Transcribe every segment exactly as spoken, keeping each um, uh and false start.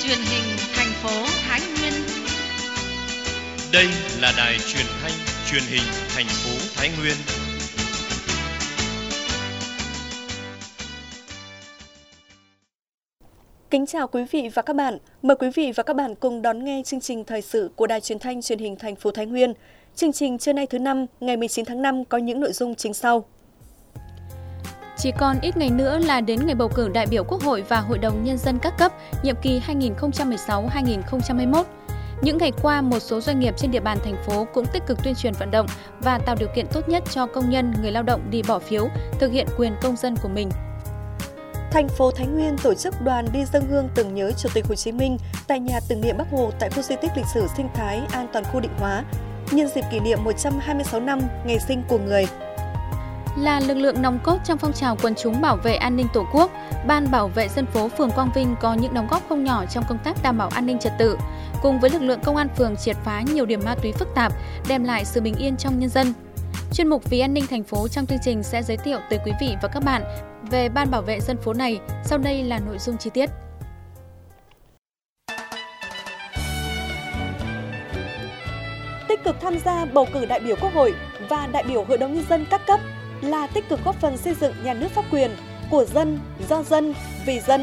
truyền hình thành phố Thái Nguyên. Đây là đài truyền thanh truyền hình thành phố Thái Nguyên. Kính chào quý vị và các bạn. Mời quý vị và các bạn cùng đón nghe chương trình thời sự của Đài Truyền thanh Truyền hình thành phố Thái Nguyên. Chương trình trưa nay thứ năm, ngày mười chín tháng năm có những nội dung chính sau. Chỉ còn ít ngày nữa là đến ngày bầu cử đại biểu Quốc hội và Hội đồng Nhân dân các cấp, nhiệm kỳ hai nghìn không trăm mười sáu đến hai nghìn không trăm hai mươi mốt. Những ngày qua, một số doanh nghiệp trên địa bàn thành phố cũng tích cực tuyên truyền vận động và tạo điều kiện tốt nhất cho công nhân, người lao động đi bỏ phiếu, thực hiện quyền công dân của mình. Thành phố Thái Nguyên tổ chức đoàn đi dâng hương tưởng nhớ Chủ tịch Hồ Chí Minh tại nhà tưởng niệm Bác Hồ tại khu di tích lịch sử sinh thái an toàn khu Định Hóa, nhân dịp kỷ niệm một trăm hai mươi sáu năm ngày sinh của người. Là lực lượng nòng cốt trong phong trào quần chúng bảo vệ an ninh Tổ quốc, Ban Bảo vệ dân phố phường Quang Vinh có những đóng góp không nhỏ trong công tác đảm bảo an ninh trật tự, cùng với lực lượng công an phường triệt phá nhiều điểm ma túy phức tạp, đem lại sự bình yên trong nhân dân. Chuyên mục Vì an ninh thành phố trong chương trình sẽ giới thiệu tới quý vị và các bạn về Ban Bảo vệ dân phố này. Sau đây là nội dung chi tiết. Tích cực tham gia bầu cử đại biểu Quốc hội và đại biểu Hội đồng Nhân dân các cấp là tích cực góp phần xây dựng nhà nước pháp quyền của dân, do dân, vì dân.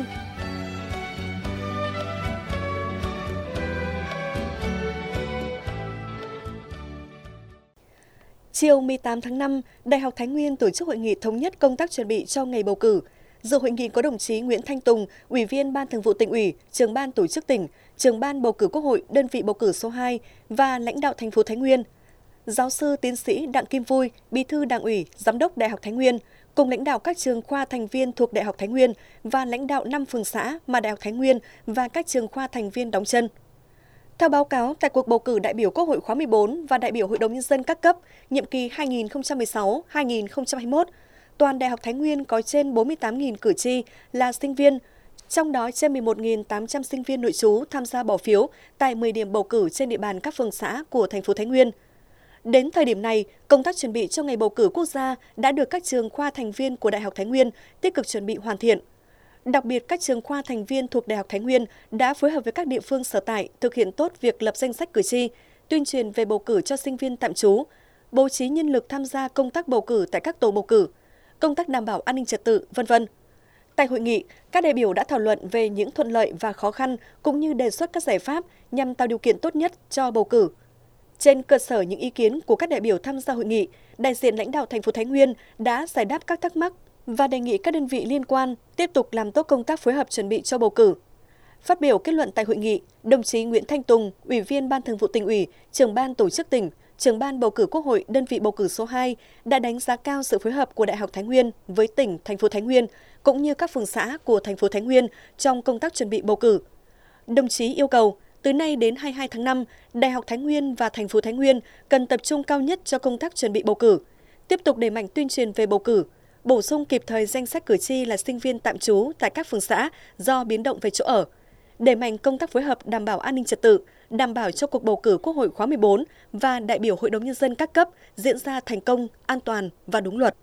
Chiều mười tám tháng năm, Đại học Thái Nguyên tổ chức hội nghị thống nhất công tác chuẩn bị cho ngày bầu cử. Dự hội nghị có đồng chí Nguyễn Thanh Tùng, Ủy viên Ban Thường vụ Tỉnh ủy, Trưởng ban Tổ chức tỉnh, Trưởng ban bầu cử Quốc hội đơn vị bầu cử số hai và lãnh đạo thành phố Thái Nguyên. Giáo sư tiến sĩ Đặng Kim Vui, Bí thư Đảng ủy, Giám đốc Đại học Thái Nguyên, cùng lãnh đạo các trường khoa thành viên thuộc Đại học Thái Nguyên và lãnh đạo năm phường xã mà Đại học Thái Nguyên và các trường khoa thành viên đóng chân. Theo báo cáo, tại cuộc bầu cử đại biểu Quốc hội khóa mười bốn và đại biểu Hội đồng Nhân dân các cấp, nhiệm kỳ hai nghìn không trăm mười sáu đến hai nghìn không trăm hai mươi mốt, toàn Đại học Thái Nguyên có trên bốn mươi tám nghìn cử tri là sinh viên, trong đó trên mười một nghìn tám trăm sinh viên nội trú tham gia bỏ phiếu tại mười điểm bầu cử trên địa bàn các phường xã của thành phố Thái Nguyên. Đến thời điểm này, công tác chuẩn bị cho ngày bầu cử quốc gia đã được các trường khoa thành viên của Đại học Thái Nguyên tích cực chuẩn bị hoàn thiện. Đặc biệt, các trường khoa thành viên thuộc Đại học Thái Nguyên đã phối hợp với các địa phương sở tại thực hiện tốt việc lập danh sách cử tri, tuyên truyền về bầu cử cho sinh viên tạm trú, bố trí nhân lực tham gia công tác bầu cử tại các tổ bầu cử, công tác đảm bảo an ninh trật tự, vân vân. Tại hội nghị, các đại biểu đã thảo luận về những thuận lợi và khó khăn cũng như đề xuất các giải pháp nhằm tạo điều kiện tốt nhất cho bầu cử. Trên cơ sở những ý kiến của các đại biểu tham gia hội nghị, đại diện lãnh đạo thành phố Thái Nguyên đã giải đáp các thắc mắc và đề nghị các đơn vị liên quan tiếp tục làm tốt công tác phối hợp chuẩn bị cho bầu cử. Phát biểu kết luận tại hội nghị, đồng chí Nguyễn Thanh Tùng, Ủy viên Ban Thường vụ Tỉnh ủy, Trưởng ban Tổ chức tỉnh, Trưởng ban bầu cử Quốc hội đơn vị bầu cử số hai đã đánh giá cao sự phối hợp của Đại học Thái Nguyên với tỉnh, thành phố Thái Nguyên cũng như các phường xã của thành phố Thái Nguyên trong công tác chuẩn bị bầu cử. Đồng chí yêu cầu từ nay đến hai mươi hai tháng năm, Đại học Thái Nguyên và thành phố Thái Nguyên cần tập trung cao nhất cho công tác chuẩn bị bầu cử, tiếp tục đẩy mạnh tuyên truyền về bầu cử, bổ sung kịp thời danh sách cử tri là sinh viên tạm trú tại các phường xã do biến động về chỗ ở, đẩy mạnh công tác phối hợp đảm bảo an ninh trật tự, đảm bảo cho cuộc bầu cử Quốc hội khóa mười bốn và đại biểu Hội đồng Nhân dân các cấp diễn ra thành công, an toàn và đúng luật.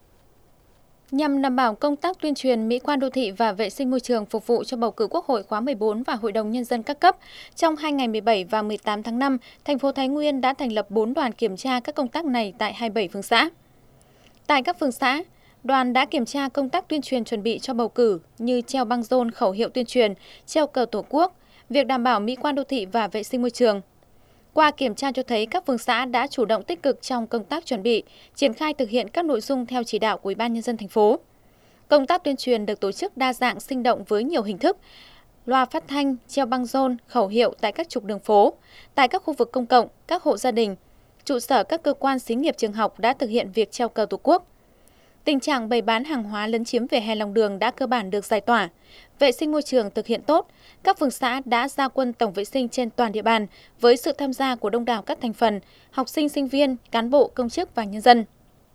Nhằm đảm bảo công tác tuyên truyền mỹ quan đô thị và vệ sinh môi trường phục vụ cho bầu cử Quốc hội khóa mười bốn và Hội đồng Nhân dân các cấp, trong hai ngày mười bảy và mười tám tháng năm, thành phố Thái Nguyên đã thành lập bốn đoàn kiểm tra các công tác này tại hai mươi bảy phường xã. Tại các phường xã, đoàn đã kiểm tra công tác tuyên truyền chuẩn bị cho bầu cử như treo băng rôn khẩu hiệu tuyên truyền, treo cờ Tổ quốc, việc đảm bảo mỹ quan đô thị và vệ sinh môi trường. Qua kiểm tra cho thấy các phường xã đã chủ động tích cực trong công tác chuẩn bị, triển khai thực hiện các nội dung theo chỉ đạo của Ủy ban Nhân dân thành phố. Công tác tuyên truyền được tổ chức đa dạng sinh động với nhiều hình thức, loa phát thanh, treo băng rôn, khẩu hiệu tại các trục đường phố, tại các khu vực công cộng, các hộ gia đình, trụ sở các cơ quan xí nghiệp trường học đã thực hiện việc treo cờ Tổ quốc. Tình trạng bày bán hàng hóa lấn chiếm vỉa hè lòng đường đã cơ bản được giải tỏa, vệ sinh môi trường thực hiện tốt, các phường xã đã ra quân tổng vệ sinh trên toàn địa bàn với sự tham gia của đông đảo các thành phần, học sinh, sinh viên, cán bộ, công chức và nhân dân.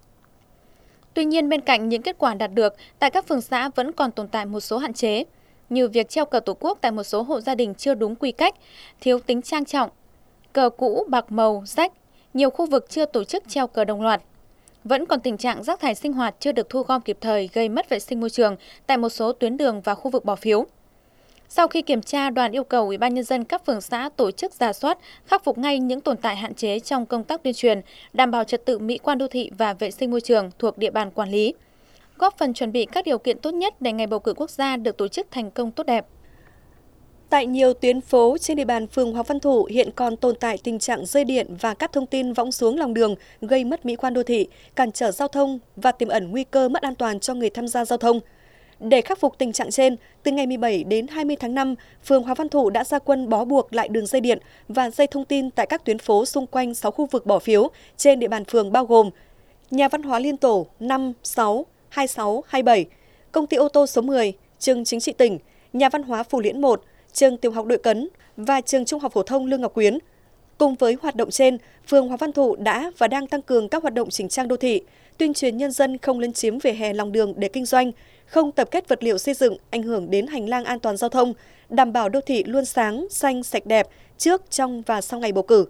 Tuy nhiên, bên cạnh những kết quả đạt được, tại các phường xã vẫn còn tồn tại một số hạn chế, như việc treo cờ Tổ quốc tại một số hộ gia đình chưa đúng quy cách, thiếu tính trang trọng, cờ cũ bạc màu, rách, nhiều khu vực chưa tổ chức treo cờ đồng loạt. Vẫn còn tình trạng rác thải sinh hoạt chưa được thu gom kịp thời gây mất vệ sinh môi trường tại một số tuyến đường và khu vực bỏ phiếu. Sau khi kiểm tra, đoàn yêu cầu Ủy ban Nhân dân các phường xã tổ chức rà soát, khắc phục ngay những tồn tại hạn chế trong công tác tuyên truyền, đảm bảo trật tự mỹ quan đô thị và vệ sinh môi trường thuộc địa bàn quản lý, góp phần chuẩn bị các điều kiện tốt nhất để ngày bầu cử quốc gia được tổ chức thành công tốt đẹp. Tại nhiều tuyến phố trên địa bàn phường Hoàng Văn Thụ hiện còn tồn tại tình trạng dây điện và các thông tin võng xuống lòng đường gây mất mỹ quan đô thị, cản trở giao thông và tiềm ẩn nguy cơ mất an toàn cho người tham gia giao thông. Để khắc phục tình trạng trên, từ ngày mười bảy đến hai mươi tháng năm, phường Hoàng Văn Thụ đã ra quân bó buộc lại đường dây điện và dây thông tin tại các tuyến phố xung quanh sáu khu vực bỏ phiếu trên địa bàn phường bao gồm Nhà văn hóa Liên Tổ năm, sáu, hai sáu, hai bảy, Công ty ô tô số mười, Trường Chính trị tỉnh, Nhà văn hóa Phù Liễn một, Trường Tiểu học Đội Cấn và Trường Trung học phổ thông Lương Ngọc Quyến. Cùng với hoạt động trên, phường Hoàng Văn Thụ đã và đang tăng cường các hoạt động chỉnh trang đô thị, tuyên truyền nhân dân không lấn chiếm vỉa hè lòng đường để kinh doanh, không tập kết vật liệu xây dựng ảnh hưởng đến hành lang an toàn giao thông, đảm bảo đô thị luôn sáng, xanh, sạch đẹp trước, trong và sau ngày bầu cử.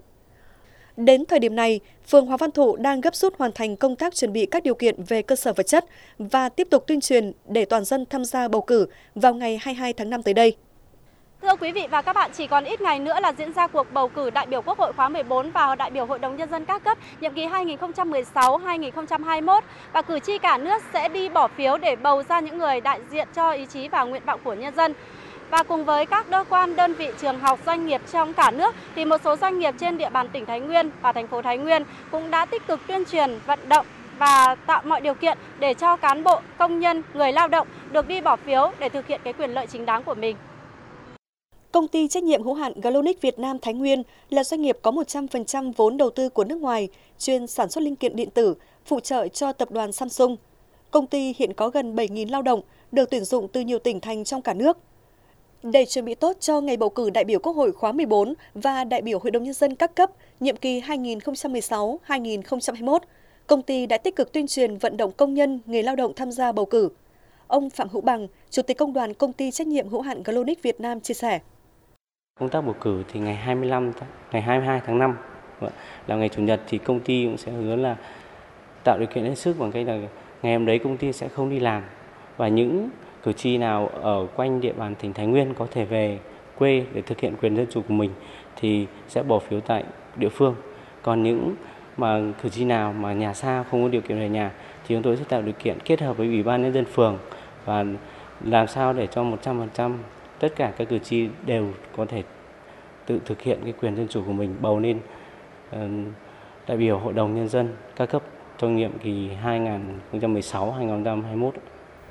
Đến thời điểm này, phường Hoàng Văn Thụ đang gấp rút hoàn thành công tác chuẩn bị các điều kiện về cơ sở vật chất và tiếp tục tuyên truyền để toàn dân tham gia bầu cử vào ngày hai mươi hai tháng năm tới đây. Thưa quý vị và các bạn, chỉ còn ít ngày nữa là diễn ra cuộc bầu cử đại biểu Quốc hội khóa mười bốn và đại biểu Hội đồng Nhân dân các cấp nhiệm kỳ hai nghìn không trăm mười sáu đến hai nghìn không trăm hai mươi mốt, và cử tri cả nước sẽ đi bỏ phiếu để bầu ra những người đại diện cho ý chí và nguyện vọng của nhân dân. Và cùng với các cơ quan, đơn vị, trường học, doanh nghiệp trong cả nước thì một số doanh nghiệp trên địa bàn tỉnh Thái Nguyên và thành phố Thái Nguyên cũng đã tích cực tuyên truyền, vận động và tạo mọi điều kiện để cho cán bộ, công nhân, người lao động được đi bỏ phiếu để thực hiện cái quyền lợi chính đáng của mình. Công ty trách nhiệm hữu hạn Galonic Việt Nam Thái Nguyên là doanh nghiệp có một trăm phần trăm vốn đầu tư của nước ngoài, chuyên sản xuất linh kiện điện tử, phụ trợ cho tập đoàn Samsung. Công ty hiện có gần bảy nghìn lao động, được tuyển dụng từ nhiều tỉnh thành trong cả nước. Để chuẩn bị tốt cho ngày bầu cử đại biểu Quốc hội khóa mười bốn và đại biểu Hội đồng Nhân dân các cấp nhiệm kỳ hai nghìn không trăm mười sáu đến hai nghìn không trăm hai mươi mốt, công ty đã tích cực tuyên truyền vận động công nhân, người lao động tham gia bầu cử. Ông Phạm Hữu Bằng, Chủ tịch Công đoàn Công ty trách nhiệm hữu hạn Galonic Việt Nam chia sẻ. Công tác bầu cử thì ngày hai mươi lăm, ngày hai mươi hai tháng năm là ngày Chủ nhật thì công ty cũng sẽ hứa là tạo điều kiện hết sức bằng cách là ngày hôm đấy công ty sẽ không đi làm, và những cử tri nào ở quanh địa bàn tỉnh Thái Nguyên có thể về quê để thực hiện quyền dân chủ của mình thì sẽ bỏ phiếu tại địa phương. Còn những mà cử tri nào mà nhà xa không có điều kiện về nhà thì chúng tôi sẽ tạo điều kiện kết hợp với Ủy ban Nhân dân phường và làm sao để cho một trăm phần trăm tất cả các cử tri đều có thể tự thực hiện cái quyền dân chủ của mình, bầu nên uh, đại biểu Hội đồng Nhân dân các cấp trong nhiệm kỳ hai nghìn không trăm mười sáu đến hai nghìn không trăm hai mươi mốt.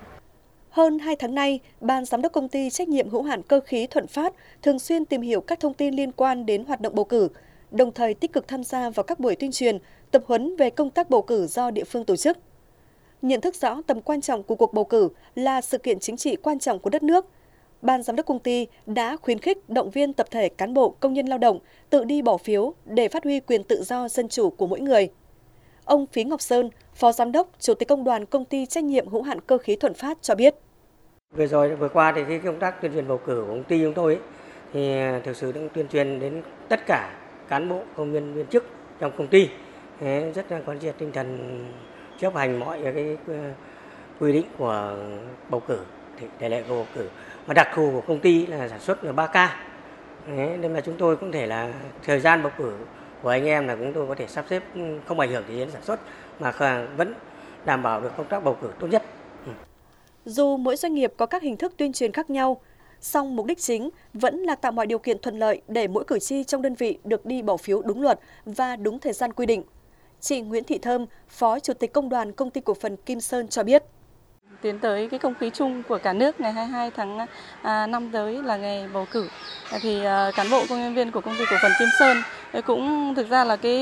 Hơn hai tháng nay, Ban Giám đốc Công ty trách nhiệm hữu hạn Cơ khí Thuận Phát thường xuyên tìm hiểu các thông tin liên quan đến hoạt động bầu cử, đồng thời tích cực tham gia vào các buổi tuyên truyền, tập huấn về công tác bầu cử do địa phương tổ chức. Nhận thức rõ tầm quan trọng của cuộc bầu cử là sự kiện chính trị quan trọng của đất nước, Ban Giám đốc Công ty đã khuyến khích động viên tập thể cán bộ, công nhân lao động tự đi bỏ phiếu để phát huy quyền tự do dân chủ của mỗi người. Ông Phí Ngọc Sơn, Phó Giám đốc, Chủ tịch Công đoàn Công ty trách nhiệm hữu hạn Cơ khí Thuận Phát cho biết. Vừa rồi vừa qua thì cái công tác tuyên truyền bầu cử của công ty chúng tôi ấy, thì thực sự đang tuyên truyền đến tất cả cán bộ, công nhân, viên chức trong công ty, rất là quán triệt tinh thần chấp hành mọi cái quy định của bầu cử, tỷ lệ của bầu cử. Mà đặc thù của công ty là sản xuất là ba K, nên là chúng tôi cũng thể là thời gian bầu cử của anh em là chúng tôi có thể sắp xếp không ảnh hưởng đến sản xuất mà vẫn đảm bảo được công tác bầu cử tốt nhất. Dù mỗi doanh nghiệp có các hình thức tuyên truyền khác nhau, song mục đích chính vẫn là tạo mọi điều kiện thuận lợi để mỗi cử tri trong đơn vị được đi bỏ phiếu đúng luật và đúng thời gian quy định. Chị Nguyễn Thị Thơm, Phó Chủ tịch Công đoàn Công ty Cổ phần Kim Sơn cho biết. Tiến tới cái không khí chung của cả nước ngày hai mươi hai tháng năm tới là ngày bầu cử, thì cán bộ công nhân viên của Công ty Cổ phần Kim Sơn cũng thực ra là cái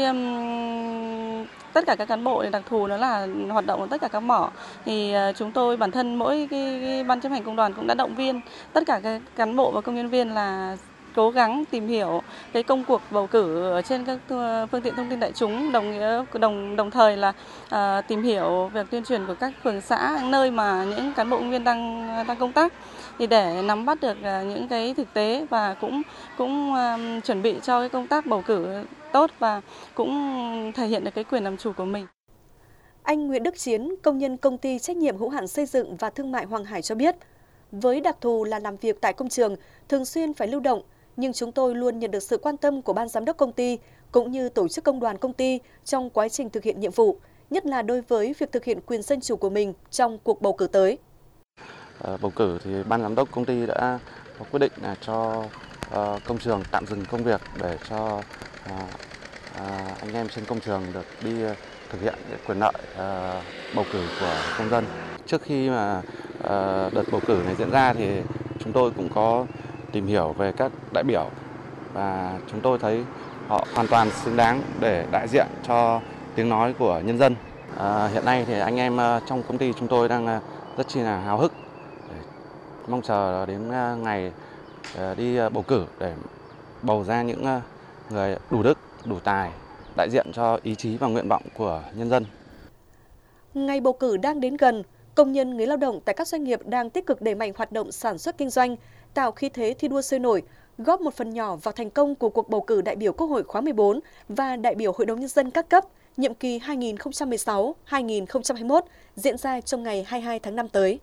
tất cả các cán bộ đặc thù nó là hoạt động ở tất cả các mỏ, thì chúng tôi bản thân mỗi cái, cái ban chấp hành công đoàn cũng đã động viên tất cả các cán bộ và công nhân viên là cố gắng tìm hiểu cái công cuộc bầu cử ở trên các phương tiện thông tin đại chúng, đồng nghĩa đồng đồng thời là uh, tìm hiểu việc tuyên truyền của các phường xã nơi mà những cán bộ công nhân viên đang đang công tác, thì để nắm bắt được uh, những cái thực tế và cũng cũng uh, chuẩn bị cho cái công tác bầu cử tốt và cũng thể hiện được cái quyền làm chủ của mình. Anh Nguyễn Đức Chiến, công nhân Công ty trách nhiệm hữu hạn xây dựng và thương mại Hoàng Hải cho biết, Với đặc thù là làm việc tại công trường, thường xuyên phải lưu động, nhưng chúng tôi luôn nhận được sự quan tâm của ban giám đốc công ty cũng như tổ chức công đoàn công ty trong quá trình thực hiện nhiệm vụ, nhất là đối với việc thực hiện quyền dân chủ của mình trong cuộc bầu cử tới. À, bầu cử thì ban giám đốc công ty đã có quyết định là cho uh, công trường tạm dừng công việc để cho uh, uh, anh em trên công trường được đi uh, thực hiện quyền lợi uh, bầu cử của công dân. Trước khi mà uh, đợt bầu cử này diễn ra thì chúng tôi cũng có tìm hiểu về các đại biểu và chúng tôi thấy họ hoàn toàn xứng đáng để đại diện cho tiếng nói của nhân dân. À, hiện nay thì anh em trong công ty chúng tôi đang rất chi là háo hức để mong chờ đến ngày đi bầu cử để bầu ra những người đủ đức, đủ tài đại diện cho ý chí và nguyện vọng của nhân dân. Ngày bầu cử đang đến gần, công nhân, người lao động tại các doanh nghiệp đang tích cực đẩy mạnh hoạt động sản xuất kinh doanh, tạo khí thế thi đua sôi nổi, góp một phần nhỏ vào thành công của cuộc bầu cử đại biểu Quốc hội khóa mười bốn và đại biểu Hội đồng Nhân dân các cấp, nhiệm kỳ hai nghìn không trăm mười sáu đến hai nghìn không trăm hai mươi mốt, diễn ra trong ngày hai mươi hai tháng năm tới.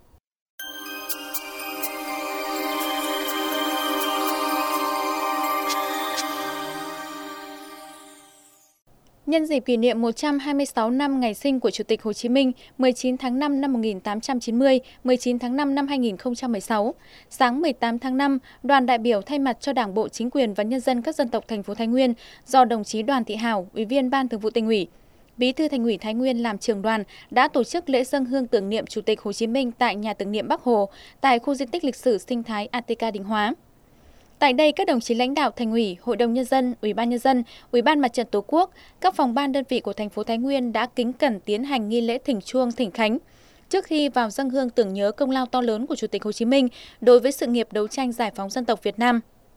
Nhân dịp kỷ niệm một trăm hai mươi sáu năm ngày sinh của Chủ tịch Hồ Chí Minh, mười chín tháng năm năm một nghìn tám trăm chín mươi, mười chín tháng năm năm hai nghìn không trăm mười sáu, sáng mười tám tháng năm, đoàn đại biểu thay mặt cho Đảng bộ, Chính quyền và nhân dân các dân tộc thành phố Thái Nguyên do đồng chí Đoàn Thị Hảo, Ủy viên Ban Thường vụ Tỉnh ủy, Bí thư Thành ủy Thái Nguyên làm trưởng đoàn đã tổ chức lễ dâng hương tưởng niệm Chủ tịch Hồ Chí Minh tại nhà tưởng niệm Bắc Hồ tại khu di tích lịch sử sinh thái a tê ca Định Hóa. Tại đây, các đồng chí lãnh đạo Thành ủy, Hội đồng Nhân dân, Ủy ban Nhân dân, Ủy ban Mặt trận Tổ quốc, các phòng ban đơn vị của thành phố Thái Nguyên đã kính cẩn tiến hành nghi lễ thỉnh chuông thỉnh khánh trước khi vào dâng hương tưởng nhớ công lao to lớn của Chủ tịch Hồ Chí Minh đối với sự nghiệp đấu tranh giải phóng dân tộc Việt Nam.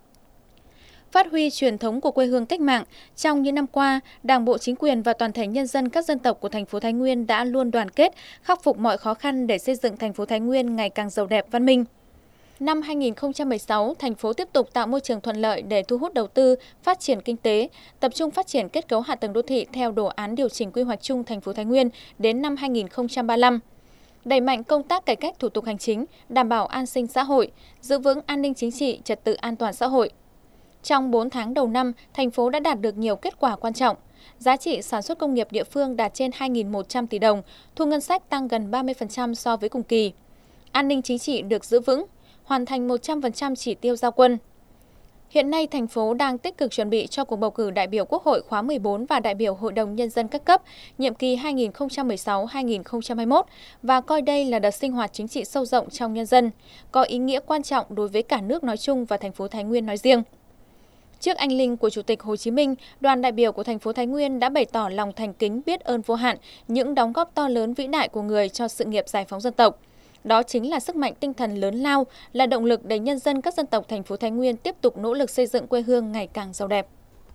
Phát huy truyền thống của quê hương cách mạng, trong những năm qua, Đảng bộ, Chính quyền và toàn thể nhân dân các dân tộc của thành phố Thái Nguyên đã luôn đoàn kết, khắc phục mọi khó khăn để xây dựng thành phố Thái Nguyên ngày càng giàu đẹp, văn minh. Năm hai nghìn không trăm mười sáu, thành phố tiếp tục tạo môi trường thuận lợi để thu hút đầu tư, phát triển kinh tế, tập trung phát triển kết cấu hạ tầng đô thị theo đồ án điều chỉnh quy hoạch chung thành phố Thái Nguyên đến năm hai nghìn không trăm ba mươi lăm. Đẩy mạnh công tác cải cách thủ tục hành chính, đảm bảo an sinh xã hội, giữ vững an ninh chính trị, trật tự an toàn xã hội. Trong bốn tháng đầu năm, thành phố đã đạt được nhiều kết quả quan trọng. Giá trị sản xuất công nghiệp địa phương đạt trên hai nghìn một trăm tỷ đồng, thu ngân sách tăng gần ba mươi phần trăm so với cùng kỳ. An ninh chính trị được giữ vững, hoàn thành một trăm phần trăm chỉ tiêu giao quân. Hiện nay, thành phố đang tích cực chuẩn bị cho cuộc bầu cử đại biểu Quốc hội khóa mười bốn và đại biểu Hội đồng Nhân dân các cấp, nhiệm kỳ hai nghìn không trăm mười sáu đến hai nghìn không trăm hai mươi mốt và coi đây là đợt sinh hoạt chính trị sâu rộng trong nhân dân, có ý nghĩa quan trọng đối với cả nước nói chung và thành phố Thái Nguyên nói riêng. Trước anh linh của Chủ tịch Hồ Chí Minh, đoàn đại biểu của thành phố Thái Nguyên đã bày tỏ lòng thành kính biết ơn vô hạn những đóng góp to lớn vĩ đại của người cho sự nghiệp giải phóng dân tộc. Đó chính là sức mạnh tinh thần lớn lao, là động lực để nhân dân các dân tộc thành phố Thái Nguyên tiếp tục nỗ lực xây dựng quê hương ngày càng giàu đẹp.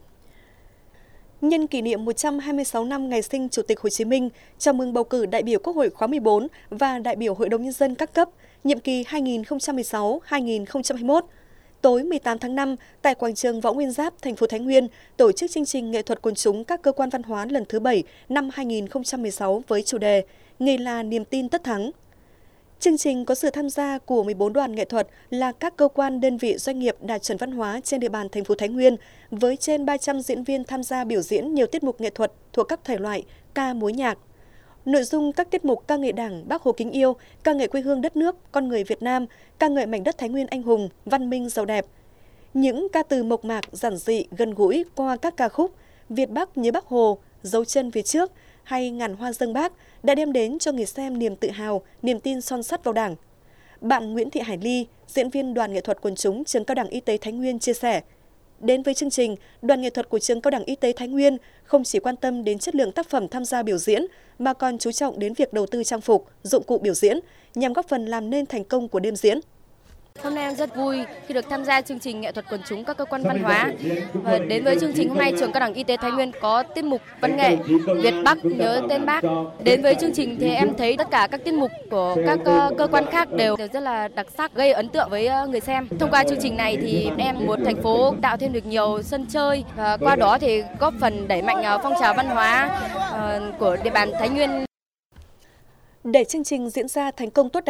Nhân kỷ niệm một trăm hai mươi sáu năm ngày sinh Chủ tịch Hồ Chí Minh, chào mừng bầu cử đại biểu Quốc hội khóa mười bốn và đại biểu Hội đồng Nhân dân các cấp, nhiệm kỳ hai nghìn không trăm mười sáu đến hai nghìn không trăm hai mươi mốt. Tối mười tám tháng năm, tại quảng trường Võ Nguyên Giáp, thành phố Thái Nguyên, tổ chức chương trình nghệ thuật quần chúng các cơ quan văn hóa lần thứ bảy năm hai nghìn không trăm mười sáu với chủ đề Nghề là niềm tin tất thắng. Chương trình có sự tham gia của mười bốn đoàn nghệ thuật là các cơ quan, đơn vị, doanh nghiệp đạt chuẩn văn hóa trên địa bàn thành phố Thái Nguyên, với trên ba trăm diễn viên tham gia biểu diễn nhiều tiết mục nghệ thuật thuộc các thể loại ca, múa, nhạc. Nội dung các tiết mục ca ngợi Đảng, Bác Hồ kính yêu, ca ngợi quê hương đất nước, con người Việt Nam, ca ngợi mảnh đất Thái Nguyên anh hùng, văn minh giàu đẹp. Những ca từ mộc mạc, giản dị, gần gũi qua các ca khúc Việt Bắc nhớ Bác Hồ, Dấu chân về trước hay Ngàn hoa dâng Bác đã đem đến cho người xem niềm tự hào, niềm tin son sắt vào Đảng. Bạn Nguyễn Thị Hải Ly, diễn viên đoàn nghệ thuật quần chúng trường Cao đẳng Y tế Thái Nguyên chia sẻ, đến với chương trình, đoàn nghệ thuật của trường Cao đẳng Y tế Thái Nguyên không chỉ quan tâm đến chất lượng tác phẩm tham gia biểu diễn mà còn chú trọng đến việc đầu tư trang phục, dụng cụ biểu diễn nhằm góp phần làm nên thành công của đêm diễn. Hôm nay em rất vui khi được tham gia chương trình nghệ thuật quần chúng các cơ quan văn hóa. Và đến với chương trình hôm nay, trường Cao đẳng Y tế Thái Nguyên có tiết mục văn nghệ Việt Bắc nhớ tên Bác. Đến với chương trình thì em thấy tất cả các tiết mục của các cơ quan khác đều, đều rất là đặc sắc, gây ấn tượng với người xem. Thông qua chương trình này thì em muốn thành phố tạo thêm được nhiều sân chơi và qua đó thì góp phần đẩy mạnh phong trào văn hóa của địa bàn Thái Nguyên. Để chương trình diễn ra thành công tốt đẹp,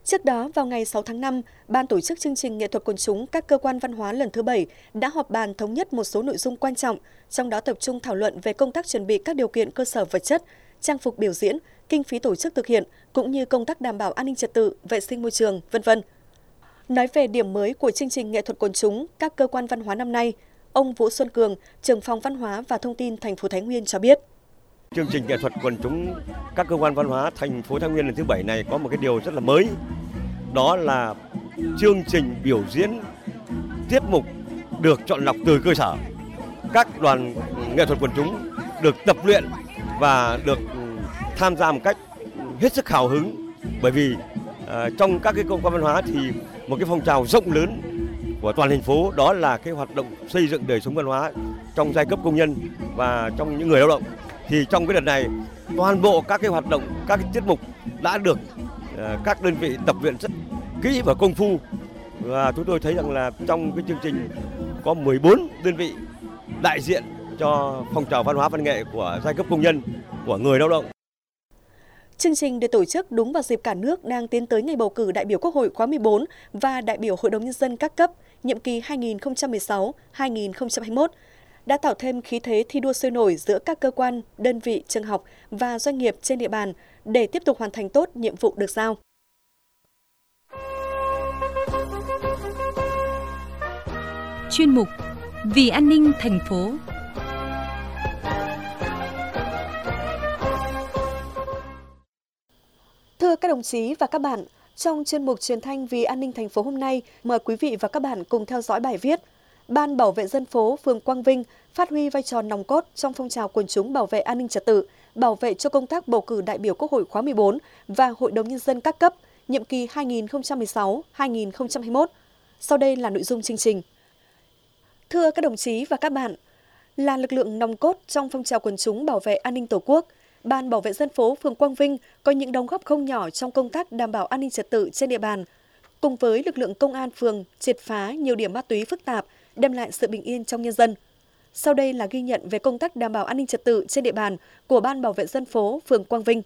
Trước đó, vào ngày sáu tháng năm, Ban tổ chức chương trình nghệ thuật quần chúng các cơ quan văn hóa lần thứ bảy đã họp bàn thống nhất một số nội dung quan trọng, trong đó tập trung thảo luận về công tác chuẩn bị các điều kiện cơ sở vật chất, trang phục biểu diễn, kinh phí tổ chức thực hiện, cũng như công tác đảm bảo an ninh trật tự, vệ sinh môi trường, vân vân. Nói về điểm mới của chương trình nghệ thuật quần chúng các cơ quan văn hóa năm nay, ông Vũ Xuân Cường, trưởng phòng văn hóa và thông tin thành phố Thái Nguyên cho biết. Chương trình nghệ thuật quần chúng các cơ quan văn hóa thành phố Thái Nguyên lần thứ bảy này có một cái điều rất là mới, đó là chương trình biểu diễn tiết mục được chọn lọc từ cơ sở. Các đoàn nghệ thuật quần chúng được tập luyện và được tham gia một cách hết sức hào hứng, bởi vì uh, trong các cái cơ quan văn hóa thì một cái phong trào rộng lớn của toàn thành phố, đó là cái hoạt động xây dựng đời sống văn hóa trong giai cấp công nhân và trong những người lao động. Thì trong cái đợt này, toàn bộ các cái hoạt động, các cái tiết mục đã được uh, các đơn vị tập luyện rất kỹ và công phu, và chúng tôi thấy rằng là trong cái chương trình có mười bốn đơn vị đại diện cho phong trào văn hóa văn nghệ của giai cấp công nhân, của người lao động. Chương trình được tổ chức đúng vào dịp cả nước đang tiến tới ngày bầu cử đại biểu Quốc hội khóa mười bốn và đại biểu Hội đồng Nhân dân các cấp, nhiệm kỳ hai nghìn không trăm mười sáu đến hai nghìn không trăm hai mươi mốt, đã tạo thêm khí thế thi đua sôi nổi giữa các cơ quan, đơn vị, trường học và doanh nghiệp trên địa bàn để tiếp tục hoàn thành tốt nhiệm vụ được giao. Chuyên mục Vì an ninh thành phố. Thưa các đồng chí và các bạn, trong chuyên mục truyền thanh Vì an ninh thành phố hôm nay, mời quý vị và các bạn cùng theo dõi bài viết Ban bảo vệ dân phố phường Quang Vinh phát huy vai trò nòng cốt trong phong trào quần chúng bảo vệ an ninh trật tự, bảo vệ cho công tác bầu cử đại biểu Quốc hội khóa mười bốn và Hội đồng Nhân dân các cấp, nhiệm kỳ hai nghìn không trăm mười sáu đến hai nghìn không trăm hai mươi mốt. Sau đây là nội dung chương trình. Thưa các đồng chí và các bạn, là lực lượng nòng cốt trong phong trào quần chúng bảo vệ an ninh Tổ quốc, Ban bảo vệ dân phố phường Quang Vinh có những đóng góp không nhỏ trong công tác đảm bảo an ninh trật tự trên địa bàn. Cùng với lực lượng công an phường triệt phá nhiều điểm ma túy phức tạp, đem lại sự bình yên trong nhân dân. Sau đây là ghi nhận về công tác đảm bảo an ninh trật tự trên địa bàn của Ban bảo vệ dân phố phường Quang Vinh.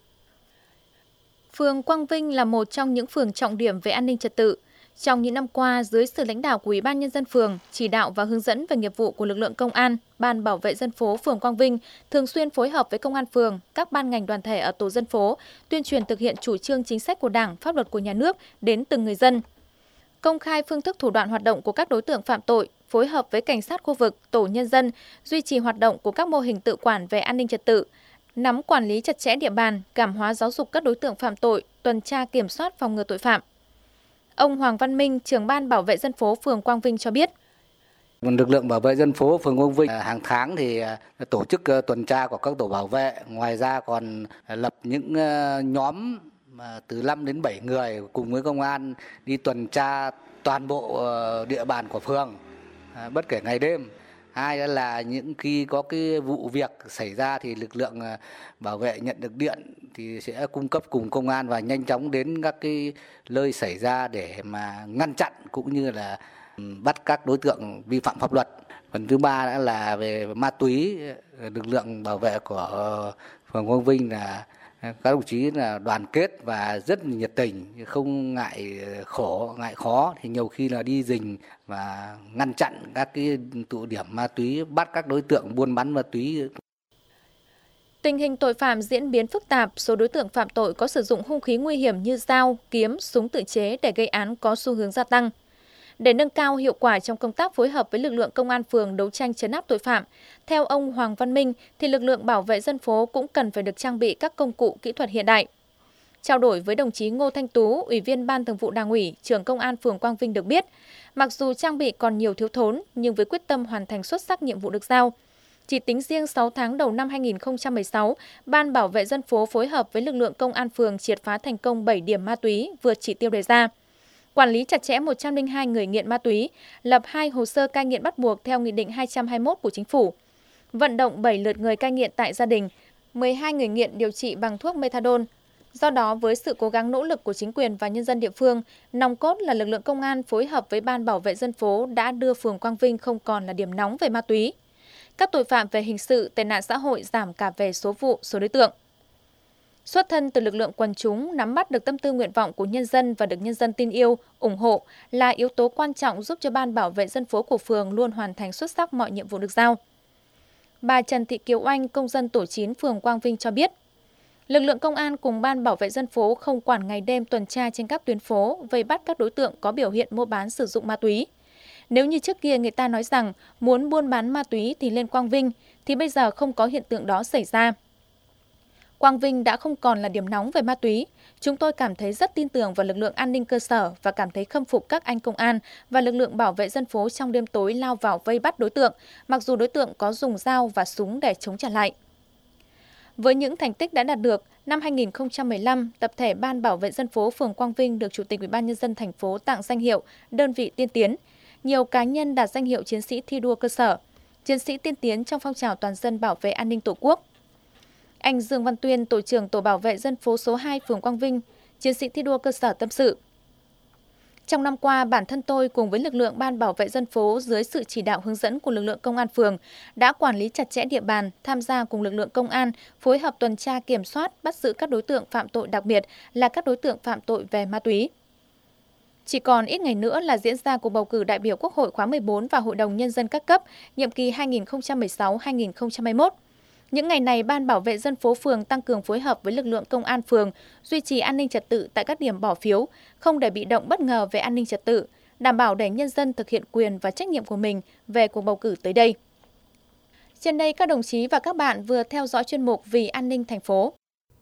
Phường Quang Vinh là một trong những phường trọng điểm về an ninh trật tự. Trong những năm qua, dưới sự lãnh đạo của Ủy ban Nhân dân phường, chỉ đạo và hướng dẫn về nghiệp vụ của lực lượng công an, Ban bảo vệ dân phố phường Quang Vinh thường xuyên phối hợp với công an phường, các ban ngành đoàn thể ở tổ dân phố, tuyên truyền thực hiện chủ trương chính sách của Đảng, pháp luật của nhà nước đến từng người dân. Công khai phương thức thủ đoạn hoạt động của các đối tượng phạm tội, phối hợp với cảnh sát khu vực, tổ nhân dân, duy trì hoạt động của các mô hình tự quản về an ninh trật tự, nắm quản lý chặt chẽ địa bàn, cảm hóa giáo dục các đối tượng phạm tội, tuần tra kiểm soát phòng ngừa tội phạm. Ông Hoàng Văn Minh, trưởng ban bảo vệ dân phố phường Quang Vinh cho biết. Lực lượng bảo vệ dân phố phường Quang Vinh hàng tháng thì tổ chức tuần tra của các tổ bảo vệ, ngoài ra còn lập những nhóm từ năm đến bảy người cùng với công an đi tuần tra toàn bộ địa bàn của phường bất kể ngày đêm. Hai là những khi có cái vụ việc xảy ra thì lực lượng bảo vệ nhận được điện thì sẽ cung cấp cùng công an và nhanh chóng đến các cái nơi xảy ra để mà ngăn chặn cũng như là bắt các đối tượng vi phạm pháp luật. Phần thứ ba đã là về ma túy, lực lượng bảo vệ của phường Quang Vinh là các đồng chí là đoàn kết và rất nhiệt tình, không ngại khổ, ngại khó thì nhiều khi là đi rình và ngăn chặn các cái tụ điểm ma túy, bắt các đối tượng buôn bán ma túy. Tình hình tội phạm diễn biến phức tạp, số đối tượng phạm tội có sử dụng hung khí nguy hiểm như dao, kiếm, súng tự chế để gây án có xu hướng gia tăng. Để nâng cao hiệu quả trong công tác phối hợp với lực lượng công an phường đấu tranh trấn áp tội phạm, theo ông Hoàng Văn Minh thì lực lượng bảo vệ dân phố cũng cần phải được trang bị các công cụ kỹ thuật hiện đại. Trao đổi với đồng chí Ngô Thanh Tú, Ủy viên Ban Thường vụ Đảng ủy, trưởng Công an phường Quang Vinh được biết, mặc dù trang bị còn nhiều thiếu thốn nhưng với quyết tâm hoàn thành xuất sắc nhiệm vụ được giao, chỉ tính riêng sáu tháng đầu năm hai nghìn không trăm mười sáu, Ban bảo vệ dân phố phối hợp với lực lượng công an phường triệt phá thành công bảy điểm ma túy vượt chỉ tiêu đề ra. Quản lý chặt chẽ một trăm lẻ hai người nghiện ma túy, lập hai hồ sơ cai nghiện bắt buộc theo Nghị định hai trăm hai mươi mốt của Chính phủ, vận động bảy lượt người cai nghiện tại gia đình, mười hai người nghiện điều trị bằng thuốc methadone. Do đó, với sự cố gắng nỗ lực của chính quyền và nhân dân địa phương, nòng cốt là lực lượng công an phối hợp với Ban bảo vệ dân phố đã đưa phường Quang Vinh không còn là điểm nóng về ma túy. Các tội phạm về hình sự, tệ nạn xã hội giảm cả về số vụ, số đối tượng. Xuất thân từ lực lượng quần chúng, nắm bắt được tâm tư nguyện vọng của nhân dân và được nhân dân tin yêu, ủng hộ là yếu tố quan trọng giúp cho Ban bảo vệ dân phố của phường luôn hoàn thành xuất sắc mọi nhiệm vụ được giao. Bà Trần Thị Kiều Oanh, công dân tổ chín phường Quang Vinh cho biết, lực lượng công an cùng Ban bảo vệ dân phố không quản ngày đêm tuần tra trên các tuyến phố, vây bắt các đối tượng có biểu hiện mua bán sử dụng ma túy. Nếu như trước kia người ta nói rằng muốn buôn bán ma túy thì lên Quang Vinh, thì bây giờ không có hiện tượng đó xảy ra. Quang Vinh đã không còn là điểm nóng về ma túy. Chúng tôi cảm thấy rất tin tưởng vào lực lượng an ninh cơ sở và cảm thấy khâm phục các anh công an và lực lượng bảo vệ dân phố trong đêm tối lao vào vây bắt đối tượng, mặc dù đối tượng có dùng dao và súng để chống trả lại. Với những thành tích đã đạt được, năm hai nghìn không trăm mười lăm, tập thể Ban bảo vệ dân phố phường Quang Vinh được Chủ tịch Ủy ban nhân dân thành phố tặng danh hiệu đơn vị tiên tiến. Nhiều cá nhân đạt danh hiệu chiến sĩ thi đua cơ sở, chiến sĩ tiên tiến trong phong trào toàn dân bảo vệ an ninh Tổ quốc. Anh Dương Văn Tuyên, tổ trưởng tổ bảo vệ dân phố số hai phường Quang Vinh, chiến sĩ thi đua cơ sở tâm sự. Trong năm qua, bản thân tôi cùng với lực lượng Ban bảo vệ dân phố dưới sự chỉ đạo hướng dẫn của lực lượng công an phường đã quản lý chặt chẽ địa bàn, tham gia cùng lực lượng công an, phối hợp tuần tra kiểm soát, bắt giữ các đối tượng phạm tội, đặc biệt là các đối tượng phạm tội về ma túy. Chỉ còn ít ngày nữa là diễn ra cuộc bầu cử đại biểu Quốc hội khóa mười bốn và Hội đồng Nhân dân các cấp, nhiệm kỳ hai nghìn không trăm mười sáu đến hai nghìn không trăm hai mươi mốt. Những ngày này, Ban bảo vệ dân phố phường tăng cường phối hợp với lực lượng công an phường, duy trì an ninh trật tự tại các điểm bỏ phiếu, không để bị động bất ngờ về an ninh trật tự, đảm bảo để nhân dân thực hiện quyền và trách nhiệm của mình về cuộc bầu cử tới đây. Trên đây, các đồng chí và các bạn vừa theo dõi chuyên mục Vì an ninh thành phố.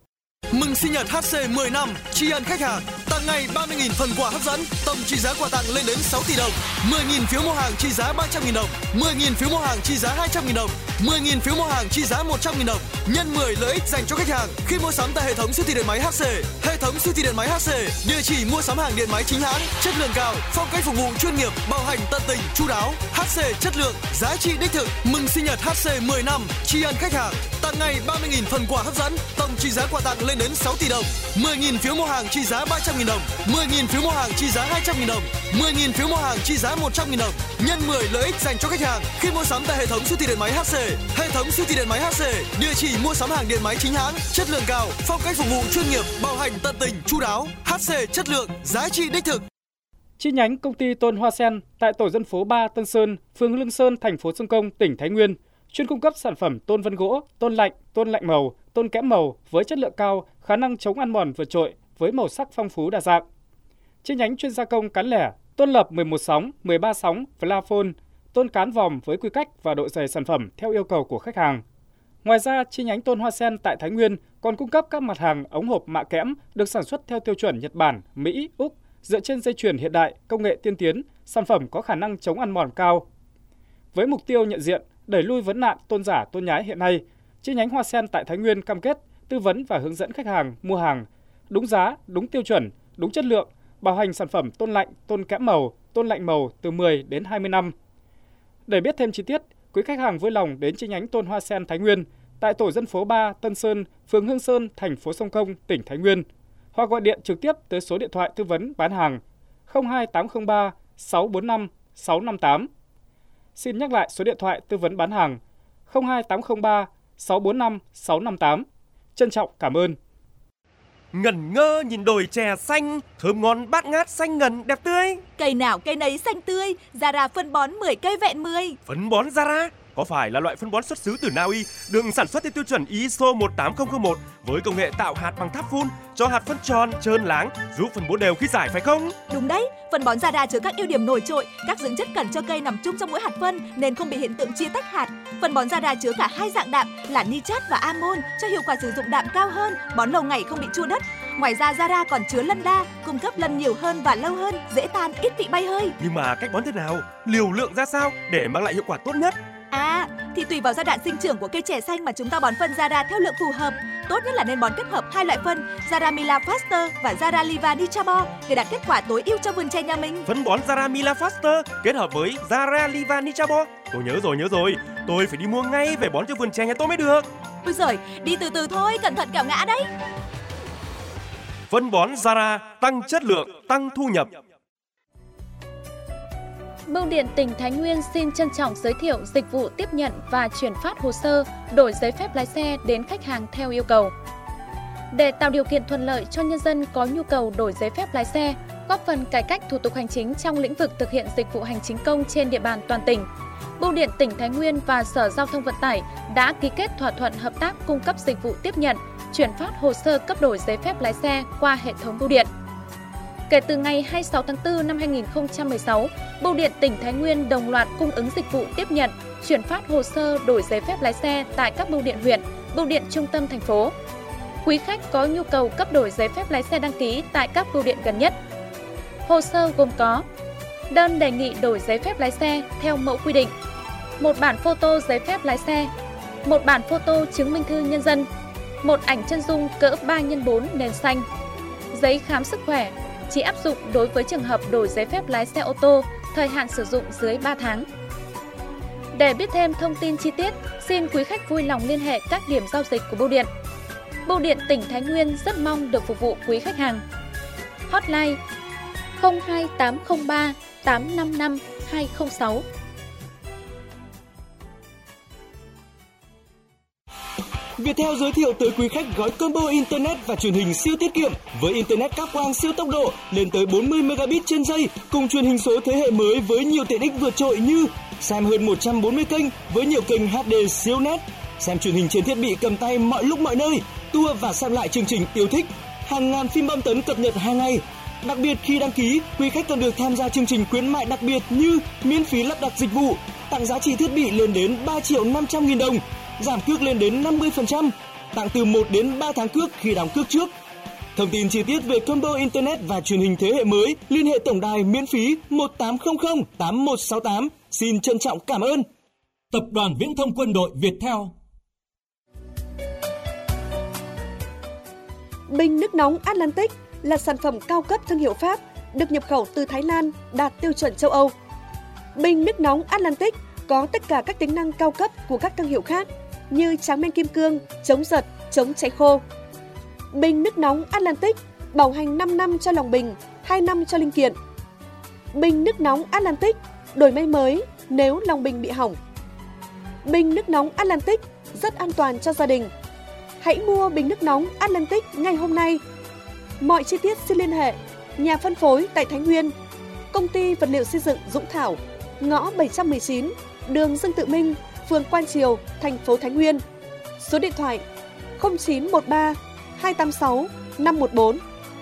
Mừng sinh nhật hát xê mười năm, tri ân khách hàng, tặng ngày ba mươi nghìn phần quà hấp dẫn, tổng trị giá quà tặng lên đến sáu tỷ đồng, mười nghìn phiếu mua hàng trị giá ba trăm nghìn đồng, mười nghìn phiếu mua hàng trị giá hai trăm nghìn đồng, mười nghìn phiếu mua hàng trị giá một trăm nghìn đồng, nhân mười lợi ích dành cho khách hàng khi mua sắm tại hệ thống siêu thị điện máy hát xê. Hệ thống siêu thị điện máy hát xê, địa chỉ mua sắm hàng điện máy chính hãng, chất lượng cao, phong cách phục vụ chuyên nghiệp, bảo hành tận tình, chu đáo. hát xê chất lượng, giá trị đích thực. Mừng sinh nhật hát xê mười năm, tri ân khách hàng, tặng ngày ba mươi nghìn phần quà hấp dẫn, tổng trị giá quà tặng lên đến sáu tỷ đồng, mười nghìn phiếu mua hàng trị giá ba trăm nghìn đồng, mười nghìn phiếu mua hàng trị giá hai trăm nghìn đồng, mười nghìn phiếu mua hàng trị giá một trăm nghìn đồng, nhân mười lợi ích dành cho khách hàng khi mua sắm tại hệ thống siêu thị điện máy hát xê. Hệ thống siêu thị điện máy hát xê, địa chỉ mua sắm hàng điện máy chính hãng, chất lượng cao, phong cách phục vụ chuyên nghiệp, bảo hành tận tình, chu đáo. hát xê chất lượng, giá trị đích thực. Chi nhánh công ty Tôn Hoa Sen tại tổ dân phố ba Tân Sơn, phường Lương Sơn, thành phố Sông Công, tỉnh Thái Nguyên, chuyên cung cấp sản phẩm tôn vân gỗ, tôn lạnh, tôn lạnh màu, tôn kẽm màu với chất lượng cao, khả năng chống ăn mòn vượt trội với màu sắc phong phú đa dạng. Chi nhánh chuyên gia công cán lẻ, tôn lập mười một sóng, mười ba sóng, Vlaphone, tôn cán vòm với quy cách và độ dày sản phẩm theo yêu cầu của khách hàng. Ngoài ra, chi nhánh Tôn Hoa Sen tại Thái Nguyên còn cung cấp các mặt hàng ống hộp mạ kẽm được sản xuất theo tiêu chuẩn Nhật Bản, Mỹ, Úc, dựa trên dây chuyền hiện đại, công nghệ tiên tiến, sản phẩm có khả năng chống ăn mòn cao. Với mục tiêu nhận diện, đẩy lui vấn nạn tôn giả tôn nhái hiện nay, chi nhánh Hoa Sen tại Thái Nguyên cam kết tư vấn và hướng dẫn khách hàng mua hàng đúng giá, đúng tiêu chuẩn, đúng chất lượng, bảo hành sản phẩm tôn lạnh, tôn kẽm màu, tôn lạnh màu từ mười đến hai mươi năm. Để biết thêm chi tiết, quý khách hàng vui lòng đến chi nhánh Tôn Hoa Sen Thái Nguyên tại tổ dân phố ba Tân Sơn, phường Hương Sơn, thành phố Sông Công, tỉnh Thái Nguyên, hoặc gọi điện trực tiếp tới số điện thoại tư vấn bán hàng không hai tám không ba sáu bốn năm sáu năm tám. Xin nhắc lại số điện thoại tư vấn bán hàng không hai tám không ba sáu bốn năm sáu năm tám. Trân trọng cảm ơn. Ngẩn ngơ nhìn đồi chè xanh, thơm ngon bát ngát xanh ngần đẹp tươi. Cây nào cây nấy xanh tươi, Zara phân bón mười cây vẹn mười. Phân bón Zara có phải là loại phân bón xuất xứ từ Na Uy, được sản xuất theo tiêu chuẩn i ét o một tám không không một với công nghệ tạo hạt bằng tháp phun, cho hạt phân tròn, trơn láng, giúp phân bố đều khi rải phải không? Đúng đấy, phân bón Zara chứa các ưu điểm nổi trội, các dưỡng chất cần cho cây nằm chung trong mỗi hạt phân nên không bị hiện tượng chia tách hạt. Phân bón Zara chứa cả hai dạng đạm là nitrat và amon cho hiệu quả sử dụng đạm cao hơn, bón lâu ngày không bị chua đất. Ngoài ra Zara còn chứa lân đa, cung cấp lân nhiều hơn và lâu hơn, dễ tan, ít bị bay hơi. Nhưng mà cách bón thế nào, liều lượng ra sao để mang lại hiệu quả tốt nhất? À, thì tùy vào giai đoạn sinh trưởng của cây chè xanh mà chúng ta bón phân Zara theo lượng phù hợp. Tốt nhất là nên bón kết hợp hai loại phân Zara Mila Faster và Zara Liva Nichabo để đạt kết quả tối ưu cho vườn chè nhà mình. Phân bón Zara Mila Faster kết hợp với Zara Liva Nichabo. Tôi nhớ rồi, nhớ rồi. Tôi phải đi mua ngay về bón cho vườn chè nhà tôi mới được. Ôi giời, đi từ từ thôi, cẩn thận kẻo ngã đấy. Phân bón Zara tăng chất lượng, tăng thu nhập. Bưu điện tỉnh Thái Nguyên xin trân trọng giới thiệu dịch vụ tiếp nhận và chuyển phát hồ sơ, đổi giấy phép lái xe đến khách hàng theo yêu cầu. để tạo điều kiện thuận lợi cho nhân dân có nhu cầu đổi giấy phép lái xe, góp phần cải cách thủ tục hành chính trong lĩnh vực thực hiện dịch vụ hành chính công trên địa bàn toàn tỉnh. Bưu điện tỉnh Thái Nguyên và Sở Giao thông Vận tải đã ký kết thỏa thuận hợp tác cung cấp dịch vụ tiếp nhận, chuyển phát hồ sơ cấp đổi giấy phép lái xe qua hệ thống bưu điện. Kể từ ngày hai mươi sáu tháng tư năm hai nghìn không trăm mười sáu, Bưu điện tỉnh Thái Nguyên đồng loạt cung ứng dịch vụ tiếp nhận, chuyển phát hồ sơ đổi giấy phép lái xe tại các bưu điện huyện, bưu điện trung tâm thành phố. Quý khách có nhu cầu cấp đổi giấy phép lái xe đăng ký tại các bưu điện gần nhất. Hồ sơ gồm có đơn đề nghị đổi giấy phép lái xe theo mẫu quy định, một bản photo giấy phép lái xe, một bản photo chứng minh thư nhân dân, một ảnh chân dung cỡ ba nhân bốn nền xanh, giấy khám sức khỏe, chỉ áp dụng đối với trường hợp đổi giấy phép lái xe ô tô, thời hạn sử dụng dưới ba tháng. Để biết thêm thông tin chi tiết, xin quý khách vui lòng liên hệ các điểm giao dịch của bưu điện. Bưu điện tỉnh Thái Nguyên rất mong được phục vụ quý khách hàng. Hotline không hai tám không ba tám năm năm hai không sáu. Viettel giới thiệu tới quý khách gói combo internet và truyền hình siêu tiết kiệm với internet cáp quang siêu tốc độ lên tới bốn mươi megabit trên giây cùng truyền hình số thế hệ mới với nhiều tiện ích vượt trội như xem hơn một trăm bốn mươi kênh với nhiều kênh hát đê siêu nét, xem truyền hình trên thiết bị cầm tay mọi lúc mọi nơi, tua và xem lại chương trình yêu thích, hàng ngàn phim bom tấn cập nhật hàng ngày. Đặc biệt khi đăng ký, quý khách còn được tham gia chương trình khuyến mại đặc biệt như miễn phí lắp đặt dịch vụ, tặng giá trị thiết bị lên đến ba triệu năm trăm nghìn đồng, giảm cước lên đến năm mươi phần trăm, tặng từ một đến ba tháng cước khi đóng cước trước. Thông tin chi tiết về combo internet và truyền hình thế hệ mới, liên hệ tổng đài miễn phí một tám không không tám một sáu tám. Xin trân trọng cảm ơn. Tập đoàn Viễn thông Quân đội Viettel. Bình nước nóng Atlantic là sản phẩm cao cấp thương hiệu Pháp, được nhập khẩu từ Thái Lan, đạt tiêu chuẩn châu Âu. Bình nước nóng Atlantic có tất cả các tính năng cao cấp của các thương hiệu khác như tráng men kim cương, chống giật, chống cháy khô. Bình nước nóng Atlantic bảo hành năm năm cho lòng bình, hai năm cho linh kiện. Bình nước nóng Atlantic đổi may mới nếu lòng bình bị hỏng. Bình nước nóng Atlantic rất an toàn cho gia đình. Hãy mua bình nước nóng Atlantic ngay hôm nay. Mọi chi tiết xin liên hệ nhà phân phối tại Thái Nguyên, công ty vật liệu xây dựng Dũng Thảo, ngõ bảy trăm mười chín, đường Dương Tự Minh, phường Quan Triều, thành phố Thái Nguyên. Số điện thoại không chín một ba hai tám sáu năm một bốn.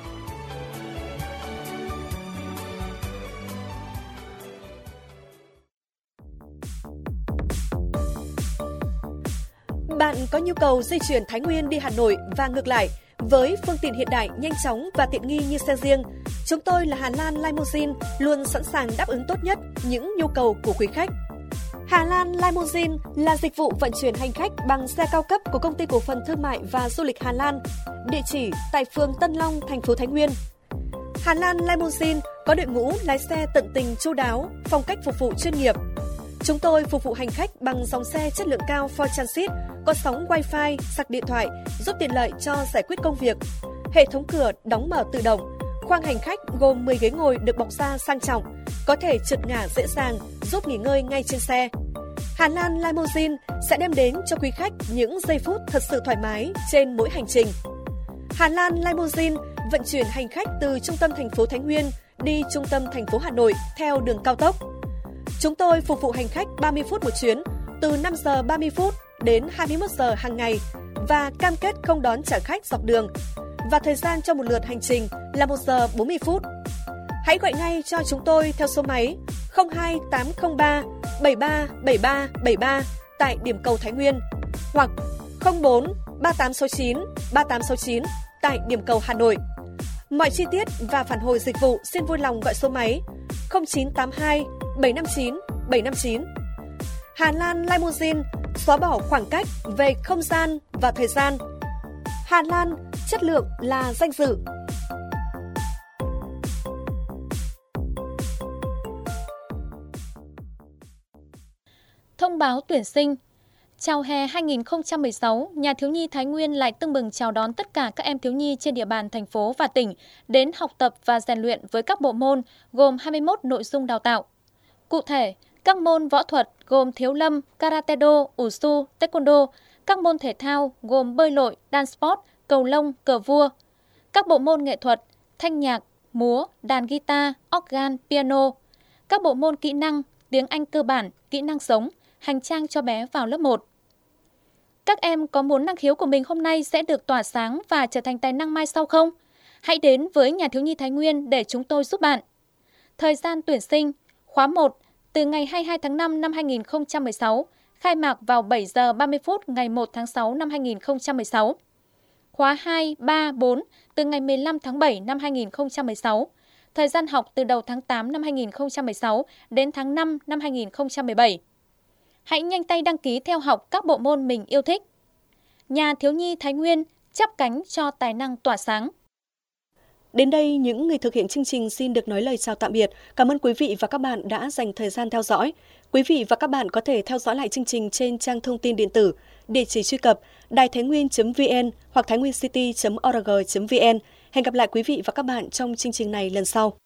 Bạn có nhu cầu di chuyển Thái Nguyên đi Hà Nội và ngược lại với phương tiện hiện đại, nhanh chóng và tiện nghi như xe riêng, chúng tôi là Hà Lan Limousine luôn sẵn sàng đáp ứng tốt nhất những nhu cầu của quý khách. Hà Lan Limousine là dịch vụ vận chuyển hành khách bằng xe cao cấp của Công ty Cổ phần Thương mại và Du lịch Hà Lan, địa chỉ tại phường Tân Long, thành phố Thái Nguyên. Hà Lan Limousine có đội ngũ lái xe tận tình chu đáo, phong cách phục vụ chuyên nghiệp. Chúng tôi phục vụ hành khách bằng dòng xe chất lượng cao Ford Transit, có sóng Wi-Fi, sạc điện thoại, giúp tiện lợi cho giải quyết công việc. Hệ thống cửa đóng mở tự động. Khoang hành khách gồm mười ghế ngồi được bọc da sang trọng, có thể trượt ngả dễ dàng, giúp nghỉ ngơi ngay trên xe. Hà Lan Limousine sẽ đem đến cho quý khách những giây phút thật sự thoải mái trên mỗi hành trình. Hà Lan Limousine vận chuyển hành khách từ trung tâm thành phố Thái Nguyên đi trung tâm thành phố Hà Nội theo đường cao tốc. Chúng tôi phục vụ hành khách ba mươi phút một chuyến, từ năm giờ ba mươi phút đến hai mươi mốt giờ hàng ngày và cam kết không đón trả khách dọc đường. Và thời gian cho một lượt hành trình là một giờ bốn mươi phút. Hãy gọi ngay cho chúng tôi theo số máy không hai tám không ba bảy ba bảy ba bảy ba tại điểm cầu Thái Nguyên hoặc không bốn ba tám sáu chín ba tám sáu chín tại điểm cầu Hà Nội. Mọi chi tiết và phản hồi dịch vụ xin vui lòng gọi số máy không chín tám hai bảy năm chín bảy năm chín. Hà Lan Limousine xóa bỏ khoảng cách về không gian và thời gian. Hà Lan, chất lượng là danh dự. Thông báo tuyển sinh. Chào hè hai nghìn không trăm mười sáu, Nhà thiếu nhi Thái Nguyên lại tưng bừng chào đón tất cả các em thiếu nhi trên địa bàn thành phố và tỉnh đến học tập và rèn luyện với các bộ môn gồm hai mươi mốt nội dung đào tạo. Cụ thể, các môn võ thuật gồm thiếu lâm, karate-do, wushu, taekwondo, các môn thể thao gồm bơi lội, dance sport, cầu lông, cờ vua, các bộ môn nghệ thuật, thanh nhạc, múa, đàn guitar, organ, piano, các bộ môn kỹ năng, tiếng Anh cơ bản, kỹ năng sống, hành trang cho bé vào lớp một. Các em có muốn năng khiếu của mình hôm nay sẽ được tỏa sáng và trở thành tài năng mai sau không? Hãy đến với Nhà thiếu nhi Thái Nguyên để chúng tôi giúp bạn. Thời gian tuyển sinh, khóa một, từ ngày hai mươi hai tháng năm năm hai nghìn không trăm mười sáu, khai mạc vào bảy giờ ba mươi phút ngày một tháng sáu năm hai nghìn không trăm mười sáu. Khóa hai, ba, bốn, từ ngày mười lăm tháng bảy năm hai nghìn không trăm mười sáu. Thời gian học từ đầu tháng tám năm hai nghìn không trăm mười sáu đến tháng năm năm hai nghìn không trăm mười bảy. Hãy nhanh tay đăng ký theo học các bộ môn mình yêu thích. Nhà thiếu nhi Thái Nguyên chắp cánh cho tài năng tỏa sáng. Đến đây, những người thực hiện chương trình xin được nói lời chào tạm biệt. Cảm ơn quý vị và các bạn đã dành thời gian theo dõi. Quý vị và các bạn có thể theo dõi lại chương trình trên trang thông tin điện tử, địa chỉ truy cập đài thái nguyên chấm vn hoặc thainguincity chấm org chấm vn. Hẹn gặp lại quý vị và các bạn trong chương trình này lần sau.